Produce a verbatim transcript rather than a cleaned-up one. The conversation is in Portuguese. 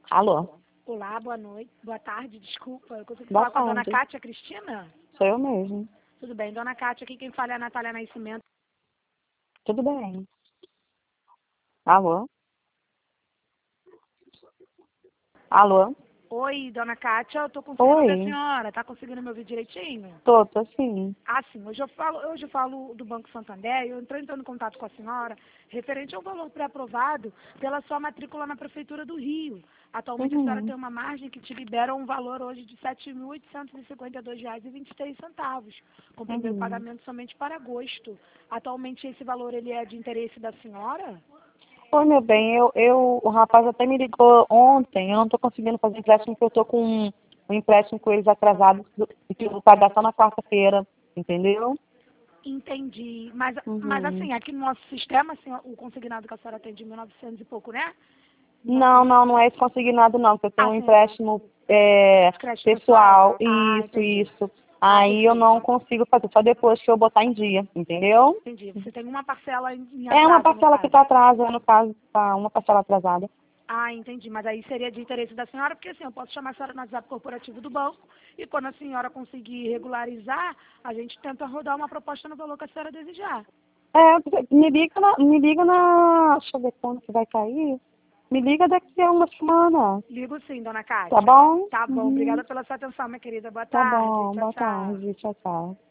Alô? Olá, boa noite. Boa tarde, desculpa. Eu consigo Boa falar com a dona tarde. Cátia Cristina? Sou eu mesmo. Tudo bem, dona Cátia, aqui quem fala é a Natália Nascimento. Tudo bem. Alô? Alô? Oi, dona Cátia, eu tô conseguindo Oi. ver a senhora. Tá conseguindo me ouvir direitinho? Tô, tô sim. Ah, sim. Hoje eu falo, hoje eu falo do Banco Santander. Eu entrei entrando em contato com a senhora referente ao valor pré-aprovado pela sua matrícula na Prefeitura do Rio. Atualmente a senhora Uhum. tem uma margem que te libera um valor hoje de sete mil oitocentos e cinquenta e dois reais e vinte e três centavos, com o primeiro Uhum. pagamento somente para agosto. Atualmente esse valor ele é de interesse da senhora? Oi, meu bem, eu, eu, o rapaz até me ligou ontem, eu não tô conseguindo fazer empréstimo porque eu tô com um, um empréstimo com eles atrasado e que eu vou pagar só na quarta-feira, entendeu? Entendi. Mas, mas Uhum. assim, aqui no nosso sistema, assim, o consignado que a senhora tem de mil e novecentos e pouco, né? Não, Nosso... não, não é esse consignado não, porque eu tenho Ah, um sim. empréstimo é, Crédito pessoal? pessoal, Ah, isso, entendi. isso. Ah, Aí eu perfeito. não consigo fazer, só depois que eu botar em dia, entendeu? Entendi. Você tem uma parcela em em É uma atraso, no parcela que caso. está atrasa, no caso, tá uma parcela atrasada. Ah, entendi. Mas aí seria de interesse da senhora, porque assim, eu posso chamar a senhora no WhatsApp corporativo do banco e quando a senhora conseguir regularizar, a gente tenta rodar uma proposta no valor que a senhora desejar. É, me liga na, me liga na, deixa eu ver quando que vai cair. Me liga daqui a uma semana, Ligo sim, dona tá Cátia. bom? Tá bom. Uhum. Obrigada pela sua atenção, minha querida. Boa Tá tarde. bom, Tchau, boa tchau. tarde, tchau, tchau.